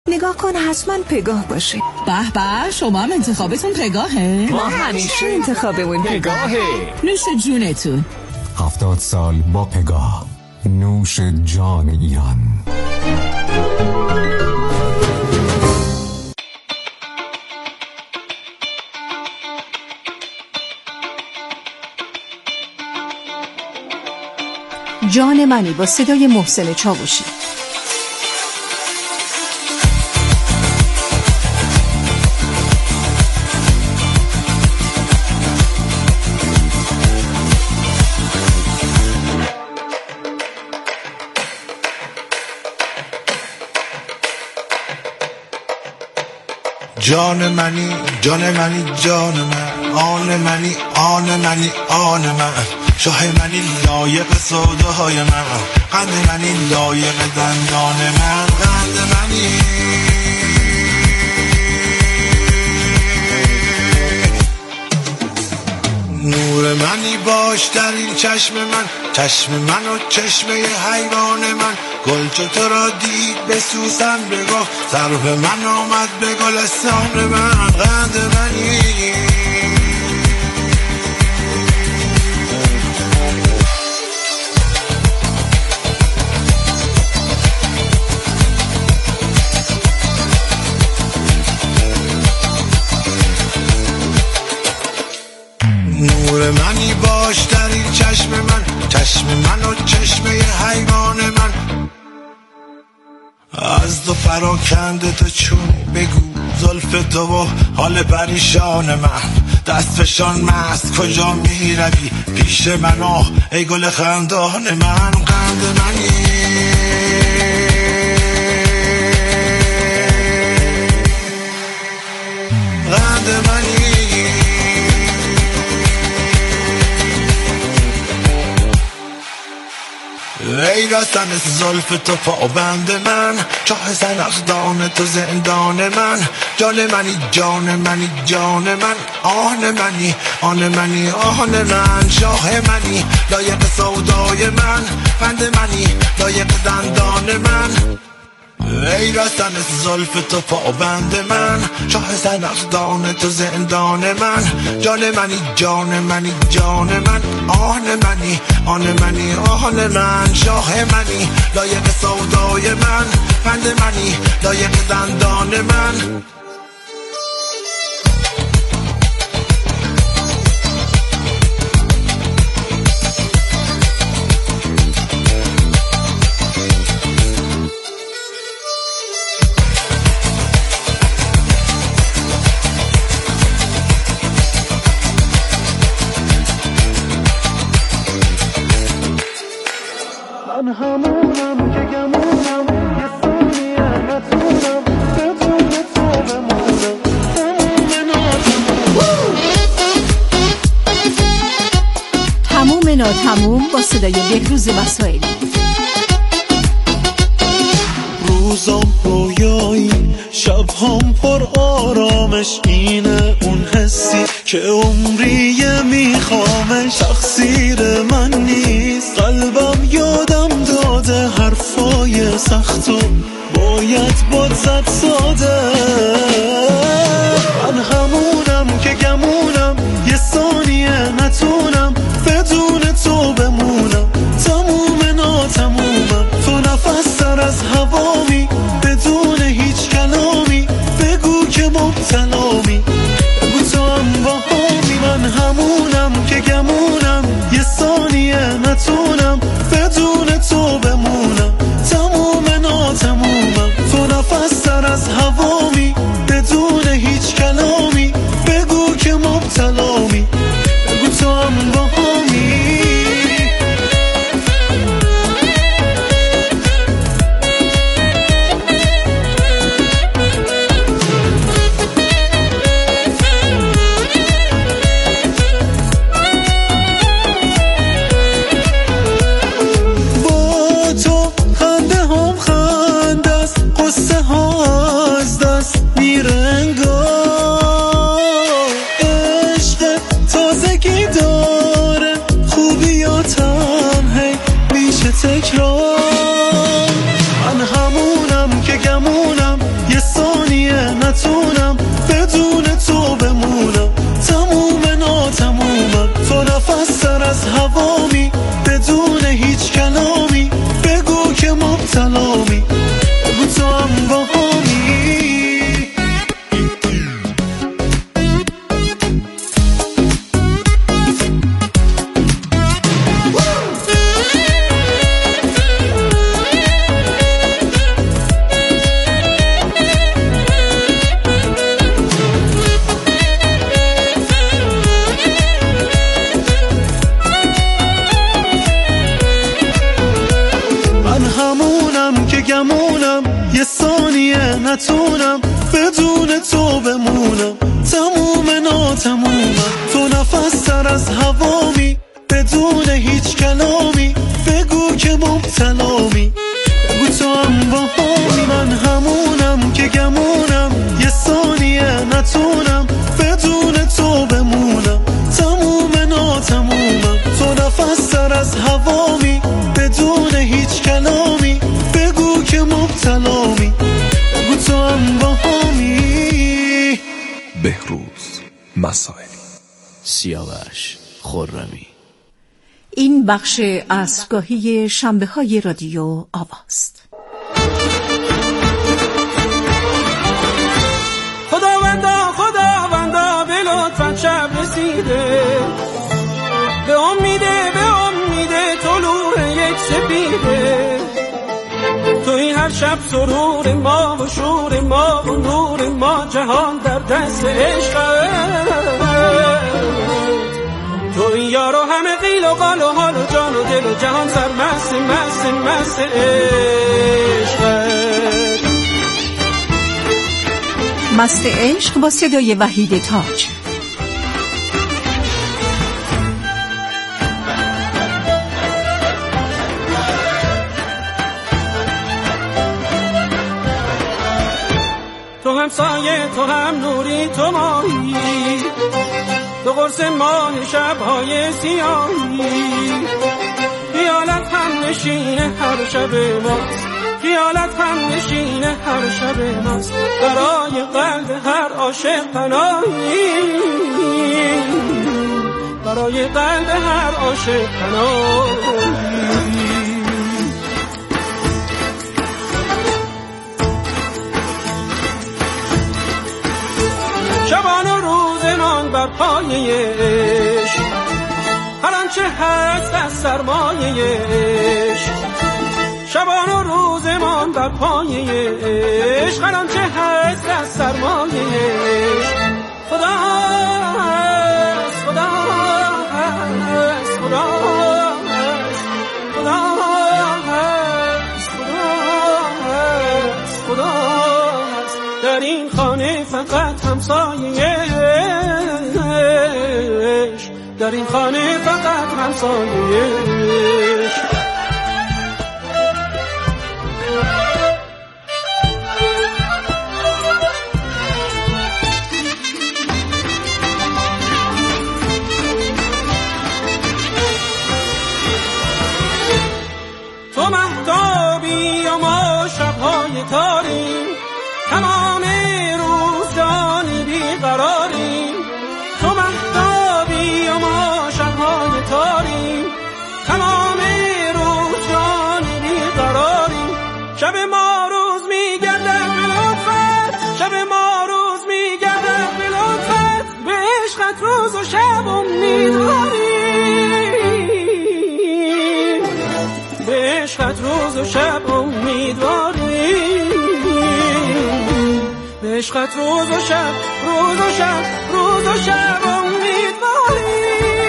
نگاه کن حتما پگاه باشه. به به، شما هم انتخابتون پگاهه؟ ما همیشه انتخابمون پگاهه. نوش جونتون. 70 سال با پگاه، نوش جان ایران. جان منی با صدای محسن چاوشی. جان منی جان منی جان من، آن منی آن منی آن من، شاه منی لایق سودای من، قند منی لایق دندان من، قند منی نور منی باش در این چشم من، چشم من و چشمه حیوان من، گل چو تو را دید به سوسن بگفت، سرو من آمد به گلستان من، قند منی نور منی باش در این چشم من، چشم من و چشمه حیوان من، از تو پراکنده تو چون بگو زلف تو و حال پریشان من، دست فشان مست کجا می روی پیش من، آه ای گل خندان من، قند منی قند منی ای رستن زلف تو پابند من، چاه زنخدان تو زندان من، جان منی جان منی جان من، آن منی آن منی آن من، شاه منی لایق سودای من، قند منی لایق دندان من، ای رستن زلف تو پابند من، چاه زنخدان تو زندان من، جان منی جان منی جان من، آن منی آن منی آن من، شاه منی لایق سودای من، قند منی لایق دندان من. من همونم که گمونم یه ثانیه نتونم بدون تو بمونم، تموم ناتموم با صدای بهروز مسائلی. روزام رویایی شبهام پر آرامش، اینه اون حسی که عمری میخوامش، تقصیر من نیست قلبم یادم داده، حرفای سختو باید باد زد ساده، من همونم که گمونم یه ثانیه نتونم بدون تو بمونم، تموم ناتمومم، تو نفس تر از هوامی بدون هیچ کلامی، بگو که مبتلامی، بگو تو هم باهامی، من همونم که گمونم یه ثانیه نتونم بدون تو بمونم، تموم ناتمومم، تو نفس تر از هوامی بدون هیچ کلامی، بگو که مبتلامی، بگو تو هم باهامی. یه ثانیه نتونم بدون تو بمونم. تموم ناتمومم، تو نفس سر از هوامی، بدون هیچ کلامی بگو که مبتلامی، بگو تو هم باهامی. گمونم یه ثانیه نتونم بدون تو بمونم. تموم ناتمومم، تو نفس سر از هوامی، بدون هیچ کلامی بگو که مبتلامی، بگو تو هم باهامی. من همونم که گمونم یه ثانیه نتونم بدون تو بمونم. تموم ناتمومم، تو نفس سر از هوامی، بدون هیچ کلامی بگو که مبتلامی، بگو تو هم باهامی. بهروز مسائلی، سیاوش خرمی. این بخش عصرگاهی شنبه‌های رادیو آواست. خداوندا به لطفت شب رسیده، به امید طلوع یک سپیده. توی هر شب سرور ما و شور ما و نور ما، جهان در دست عشقت. توی یارو همه قیل و قال و حال و جان و دل و جهان سرمست مست مست عشقت. مست عشق با صدای وحید تاج. تو هم سایه، تو هم نوری، تو ماهی، تو قرص ماه شبهای سیاهی. خیالت هم نشین هر شب ماست، خیالت هم نشین هر شب ماست. برای قلب هر عاشق پناهی، برای قلب هر عاشق پناهی. شبان و روزمان بر پایه عشق، هر آنچه هست از سرمایه عشق. شبان و روزمان بر پایه عشق، هر آنچه هست از سرمایه عشق. خدا هست، خدا هست، خدا هست، خدا هست، خدا هست. در این خانه فقط همسایه عشق، در این خانه فقط همسایه عشق. تو مهتابی و ما شبهای تاریم، تمام روز جانی بیقراریم. تو مهتابی و ما شبهای تاریم، تمام روز جانی بیقراریم. شب ما روز میگردد به لطفت، شب ما روز میگردد به لطفت. به عشقت روز و شب امیدواریم، به عشقت روز و شب امیدواریم، به عشقت روز و شب، روز و شب، روز و شب امیدواریم.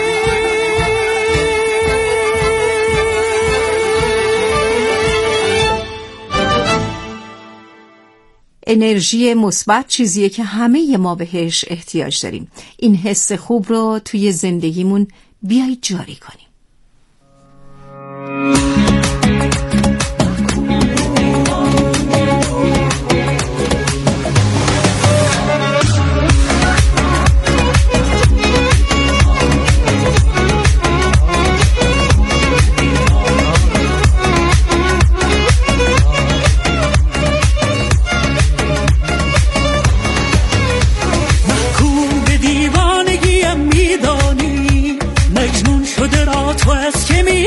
انرژی مثبت چیزیه که همه ما بهش احتیاج داریم. این حس خوب رو توی زندگیمون بیایید جاری کنیم.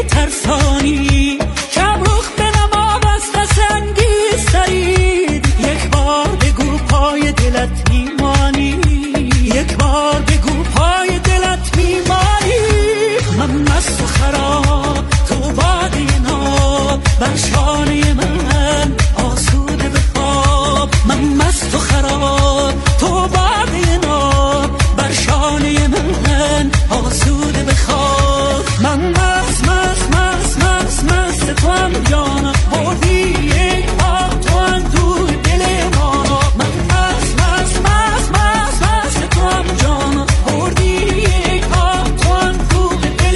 ترسانی کبروخ به نما وصل سنگی سرید یک بار بگو پای دلت میمانی یک بار بگو پای دلت میمانی من مست و خراب تو باقی ناب بر شانه من آسوده به خواب من مست و خراب تو باقی ناب بر شانه من آسوده به خواب من مست مست مست مست مست تو هم جانم بردی یک آب تو هم دور دل ما من مست مست مست مست مست تو هم جانم بردی یک آب تو هم دور دل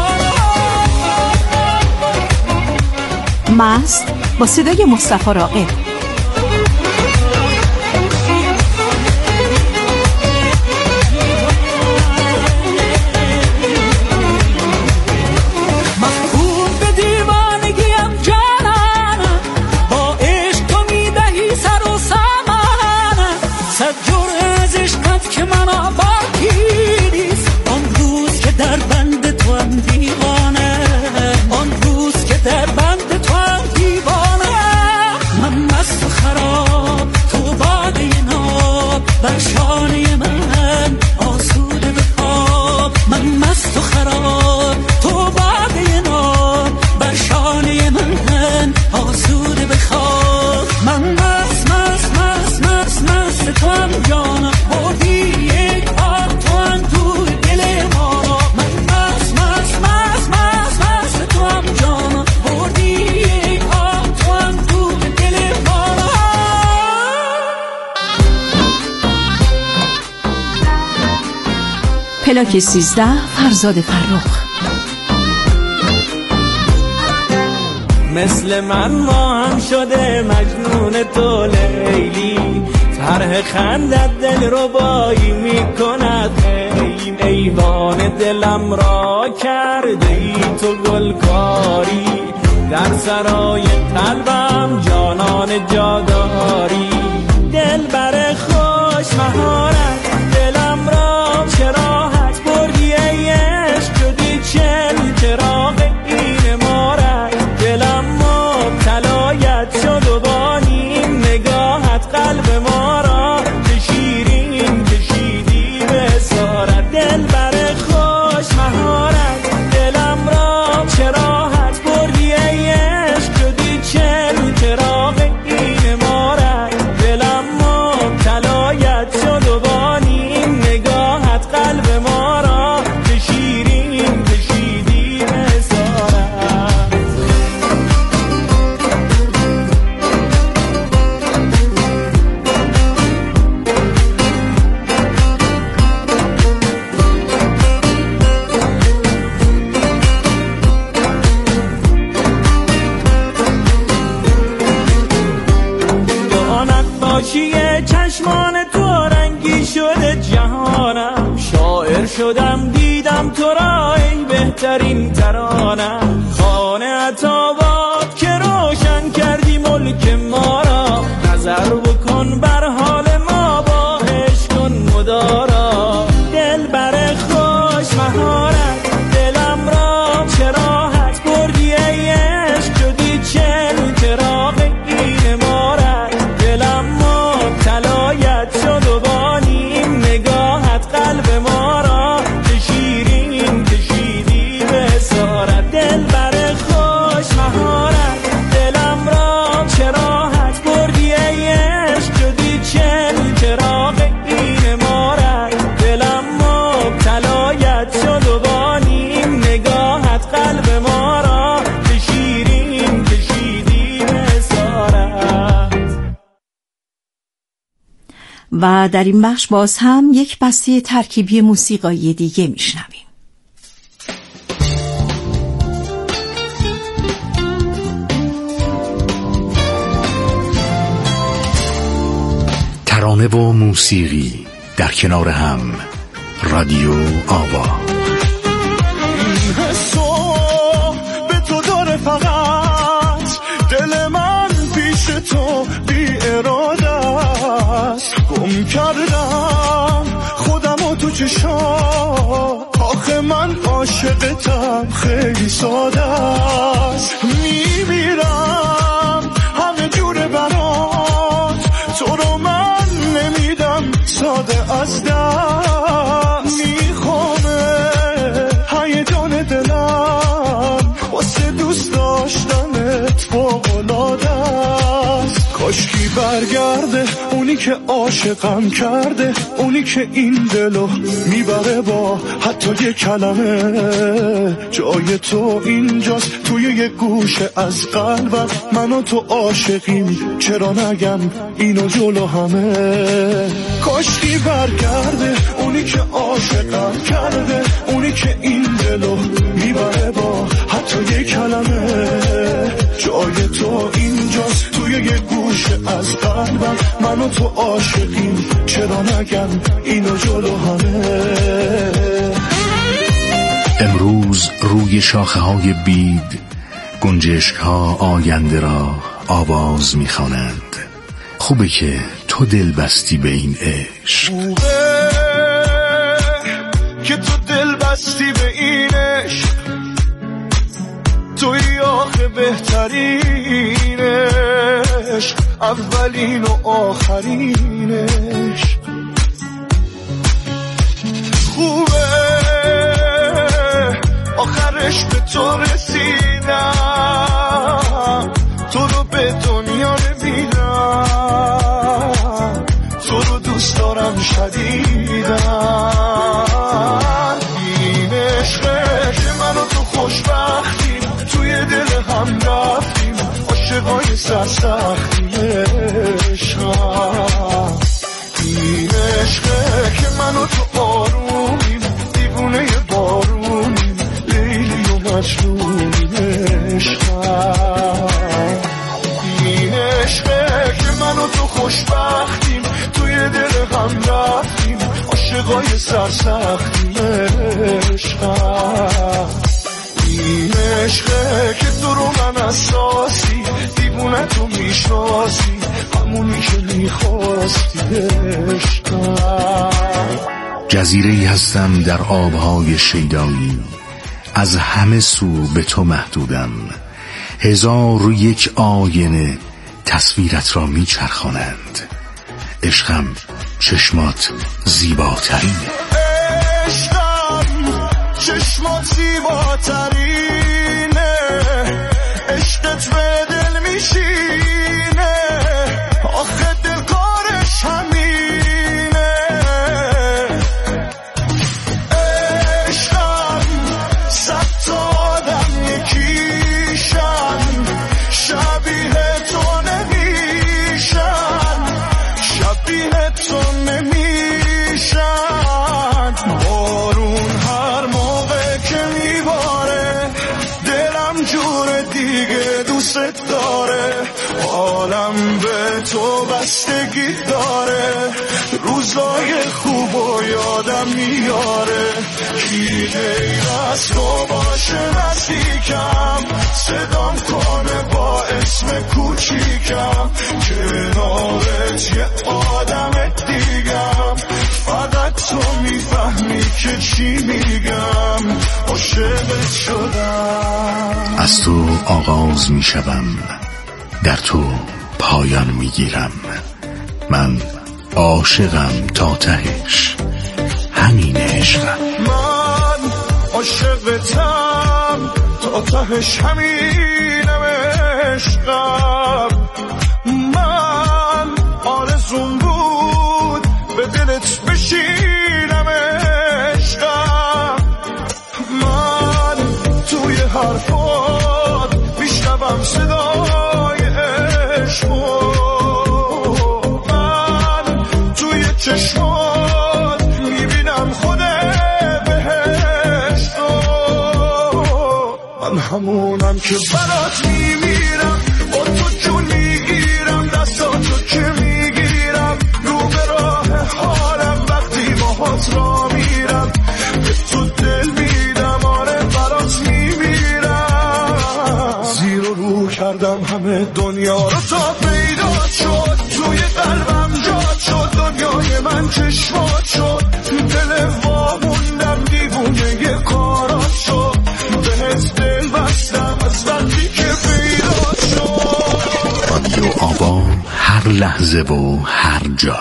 ما مست با صدای مصطفی راغب. بر شانه من آسوده به خواب من مست و خراب تو باقی ناب بر شانه من آسوده به خواب من مست مست مست مست مست تو هم جانم بردی یک آب تو هم دور دل ما من مست مست مست مست مست تو هم جانم بردی یک آب تو هم دور دل ما پلاک 13 فرزاد فرخ. مثل من ما هم شده مجنون تو لیلی طرح خندت دل ربایی میکند ایوان دلم را کرده ای تو گلکاری در سرای قلبم جانان جاداری دل بر خوش مهارت دلم را چراحت بردی ای عشق شدی چل چراغ این مارد دلم مبتلایت شد و با نیم نگاهت قلب ما را به شیرین کشیدی به اسارت دل بر خوش مهارت دلم را چراحت بردی ای عشق شدی چل چراغ این مارد دلم مبتلایت شد و با نیم نگاهت قلب ما را به شیرین کشیدی به اسارت دانت باشیه چشمان تو رنگی شده جهانم شاعر شدم دیدم تو را ای بهترین ترانم خانه عطابات که روشن کردی ملک ما را نظر بکن بر حال ما با عشق کن مدارا دل بر خوش مهارت دلم را چراحت بردی ای عشق شدی چل چراغ این مارد دلم مبتلایت شد و با نیم نگاهت قلب ما را به شیرین کشیدی به اسارت دل بر خوش مهارت دلم را چراحت بردی ای عشق شدی چل چراغ این مارد دلم مبتلایت شد و با نیم نگاهت قلب ما را به شیرین کشیدی به اسارت. و در این بخش باز هم یک بسته ترکیبی موسیقایی دیگه میشنویم. ترانه و موسیقی در کنار هم، رادیو آوا. حسو به تو داره فقط دل من پیش تو بی اراده است گم کردم خودم و تو چشات آخه من عاشقتم خیلی ساده است، میمیرم همه جور برات، تو رو من نمیدم ساده از دست، میخوامه هیجان دلم واسه دوست داشتنت فوق‌العاده است. کاشکی برگرده اونی که عاشقم کرده، اونی که این دلو میبره با حتی یه کلمه. جای تو اینجاست توی یه گوشه از قلبم، من و تو عاشقیم چرا نگم اینو جلو همه. کاشکی برگرده اونی که عاشقم کرده، اونی که این دلو میبره با حتی یه کلمه. جای تو اینجاست توی یه گوشه از قلبم، من و تو عاشقیم چرا نگم اینو جلو همه. امروز روی شاخه های بید گنجشک ها آینده را آواز میخوانند. خوبه که تو دل بستی به این عشق، خوبه که تو دل بستی به این عشق، توی آخه بهترین عشق، اولین و آخرین عشق. خوبه آخرش به تو رسیدم، تو رو به دنیا نمیدم، تو رو دوست دارم شدیدم. این عشقه که من و تو خوشبختیم، توی دل هم رفتیم عاشقای سرسختیم. عشقم این عشقه که من و تو آرومیم، دیوونه بارونیم، لیلی و مجنونیم. عشقم این عشقه که من و تو خوشبختیم، توی دل هم رفتیم عاشقای سرسختیم. عشقم این عشقه که تو رو من اساسی، دیوونه تو میشناسی، همونی که میخواستی. عشقم جزیره‌ای هستم در آبهای شیدایی، از همه سو به تو محدودم. 1001 آینه تصویرت را میچرخانند. عشقم چشمات زیباترینه. عشقم چشمات زیباترینه، عشقت به دل میشینه، آخه دل کارش همینه. عشقم 100 تا آدم یکیشن، شبیه تو نمیشن، شبیه تو نمیشن. بارون هر موقع که میباره دلم جور دیگه دوست داره، حالم به تو بستگی داره، روزای خوب و یادم میاره. کی غیر از تو باشه نزدیکم، صدام کنه با اسم کوچیکم، کنارت یه آدم دیگم، فقط تو میفهمی که چی میگم، عاشقت شدم. از تو آغاز میشوم، در تو پایان میگیرم. من عاشقم تا تهش، همین عشقم. من عاشقتم تا تهش، همینم عشقم. من آرزوم بود به دلت بشینم عشقم. من توی حرفات میشنوم صدای عشقو، من توی چشمات میبینم خود بهشتو. من همونم که برات میمیرم، با تو جون میگیرم، دستاتو که میگیرم، رو به راه حالم وقتی باهات را میرم، به تو دل میدم، آره برات میمیرم. زیر و رو کردم همه دنیا رو تا پیدا شد، توی قلبم جاد شد، دنیای من چشمات شد، دل واموندم دیوونه یه کار لحظه و هر جا.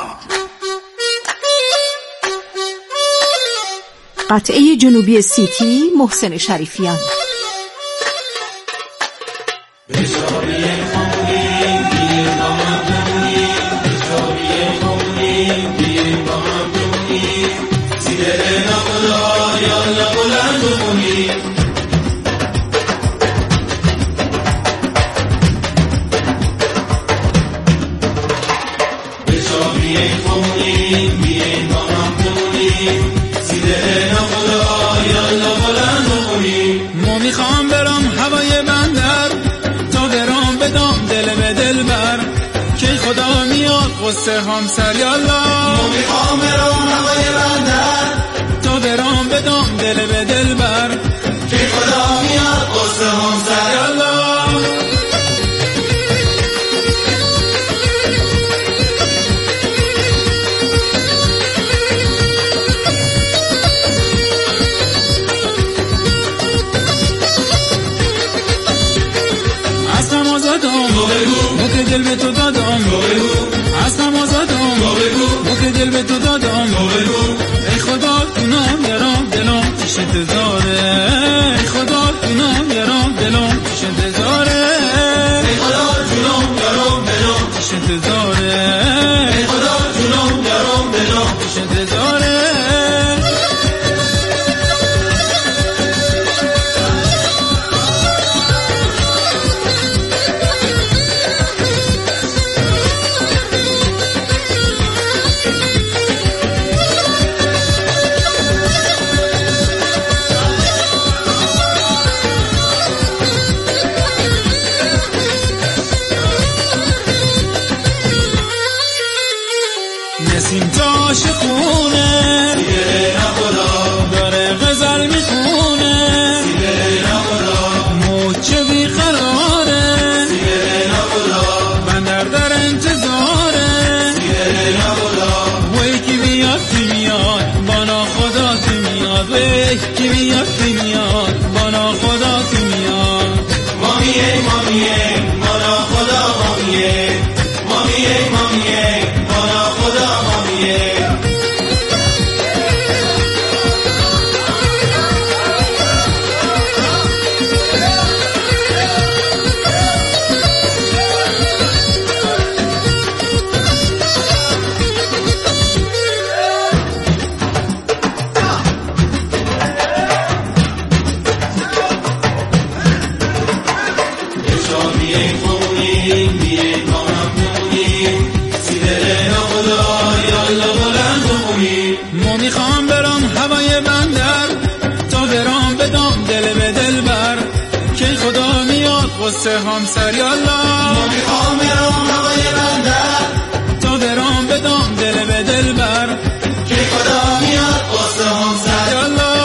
قطعه جنوبی سیتی، محسن شریفیان. میخوام برم هوای بندر تا برام بدم دل به دل بر که خدا میاد قصه همسر یالا. میخوام برم هوای بندر تا برام بدم دل به دل بر که خدا میاد قصه همسر یالا. که دل به تو دادم هستم آزادم که دل به تو دادم ای خدا کنم یارم دلم پیش انتظاره ای خدا کنم یارم دلم پیش انتظاره ای خدا جونم یارم دلم پیش انتظاره ای خدا جونم یارم دلم پیش انتظاره. نسیم تاش خونه داره غزل میخونه موچه بیقراره بندر در انتظاره وی کی بیاد کی میاد بانا خدا کی میاد وی کی بیاد کی میاد بانا خدا کی میاد. مامیه مامیه بانا خدا مامیه مامیه مامیه بانا خدا مامیه. میخوام برم هوای بندر تا برام بدم دل به دل بر که خدا میاد قصه همسر یالا. میخوام برم هوای بندر تا برام بدم دل به دل بر که خدا میاد قصه همسر یالا.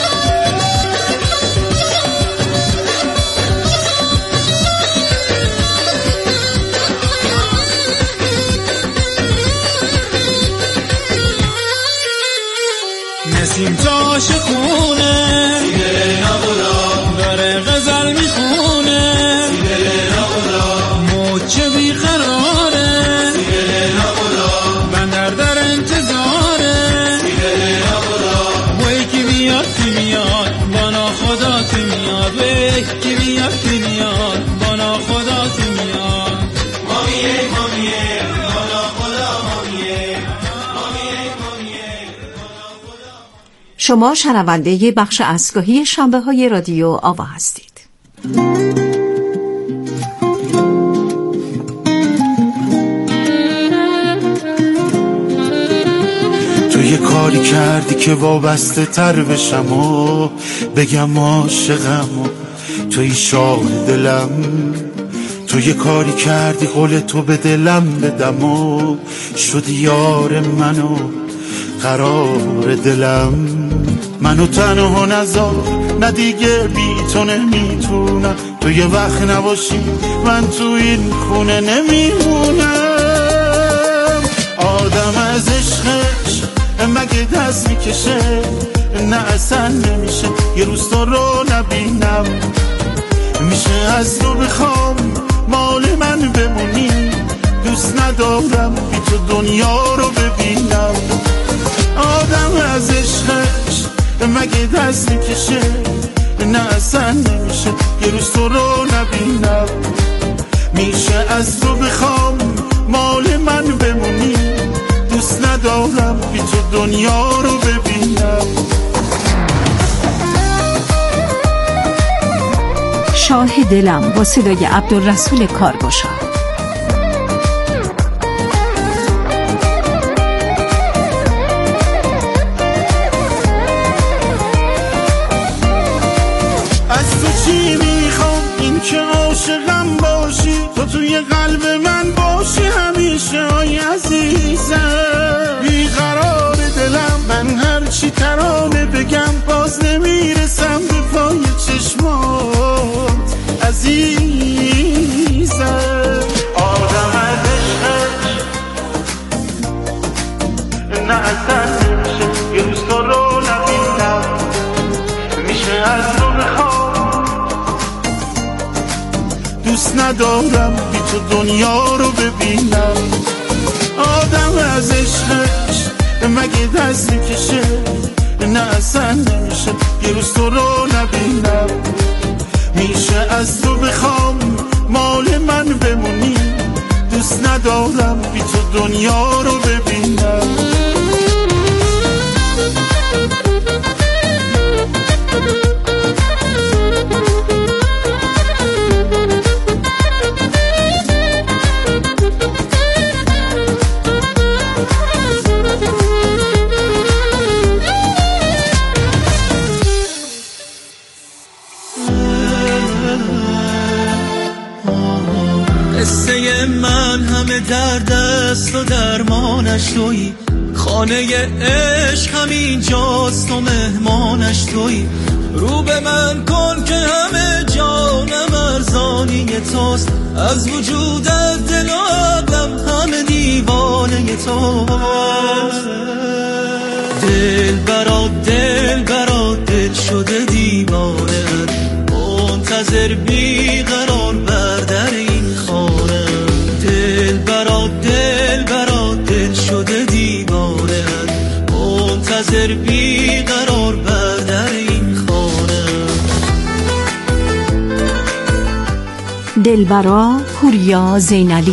نسیم تاش خونه داره غزل میخونه موچه بیقراره بندر در انتظاره وی کی بیاد کی میاد بانا خدا کی میاد وی کی بیاد کی میاد بانا خدا کی میاد. مامیه مامیه بانا خدا مامیه مامیه مامیه. شما شنونده بخش اسگاهی شنبه های رادیو آوا هستید. تو یه کاری کردی که وابسته تر بشم و بگم عاشقم و توی شاه دلم. تو یه کاری کردی قول تو به دلم بدم و شدی یار منو قرار دلم. منو تنها نذار نه دیگه بی تو نمیتونم. تو یه وقت نباشی من تو این خونه نمیمونم. آدم از عشقش مگه دست میکشه نه اصلا نمیشه یه روز تو رو نبینم. میشه از تو بخوام مال من بمونی دوست ندارم بی تو دنیا رو ببینم. آدم از عشقش مگه دست میکشه؟ نه اصلا نمیشه یه روز تو رو نبینم. میشه از تو بخوام مال من بمونی؟ دوست ندارم بی تو دنیا رو ببینم. شاه دلم با صدای عبدالرسول کارگشا. از تو چی میخوام؟ این که عاشقم باشی، تو توی قلب من باشی همیشه. آی عزیزم بیقرار دلم، من هرچی ترانه بگم باز نمیرسم به پای چشمات عزیزم. آدم از عشقش نه اصلا نمیشه یه روز تو رو نبینم. میشه از تو بخوام دوست ندارم بی تو دنیا رو ببینم. آدم از عشقش مگه دست میکشه؟ نه اصلا نمیشه یه روز تو رو نبینم. میشه از تو بخوام مال من بمونی؟ دوست ندارم بی تو دنیا رو ببینم. قصه من همه درد است و درمانش تویی، خانه عشق همین جاست و مهمانش تویی. رو به من کن که همه جانم ارزانی توست، از وجودت دل و عقلم همه دیوانه توست. دل برا دل شده دیوانه، منتظر بیقرار بر در این خانه. دل برا دل شده دیوانه، منتظر بیقرار بر در این خانه. دلبرا پوریا زینالی.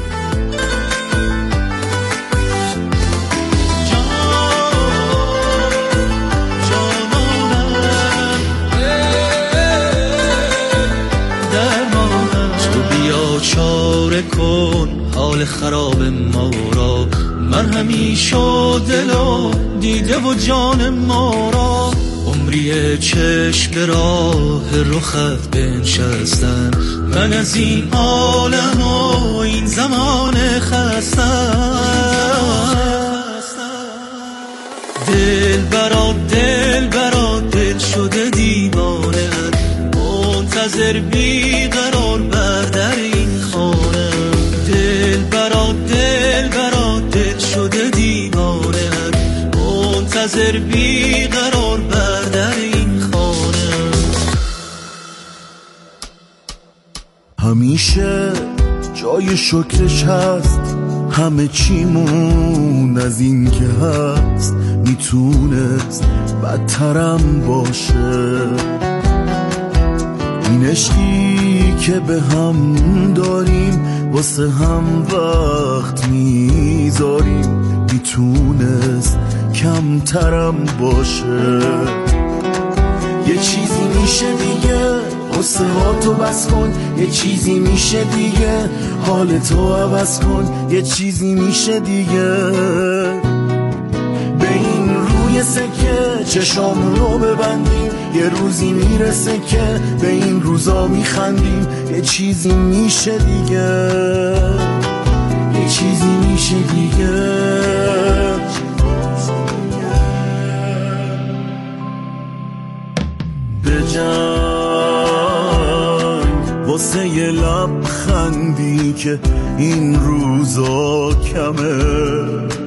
چاره کن حال خراب ما را، مرهمی شد دل و دیده و جان ما را. عمری چشم به راه رخت بنشستم، من از این عالم و این زمان خستم. دل برا دل شده دیوانه، منتظر بیقرار بر در این خانه. دل برا دل شده دیوانه، منتظر بیقرار بر در این خانه. همیشه جای شکرش هست، همه چیمون از این که هست میتونست بدترم باشه. این عشقی که به هم داریم واسه هم وقت میذاریم، میتونست کمترم باشه. یه چیزی میشه دیگه قصه ها تو بس کن، یه چیزی میشه دیگه حال تو عوض کن. یه چیزی میشه دیگه به این روی سکه چشامون رو ببندیم، یه روزی میرسه که به این روزا میخندیم. یه چیزی میشه دیگه، یه چیزی میشه دیگه. بجنگ واسه یه لبخندی که این روزا کمه،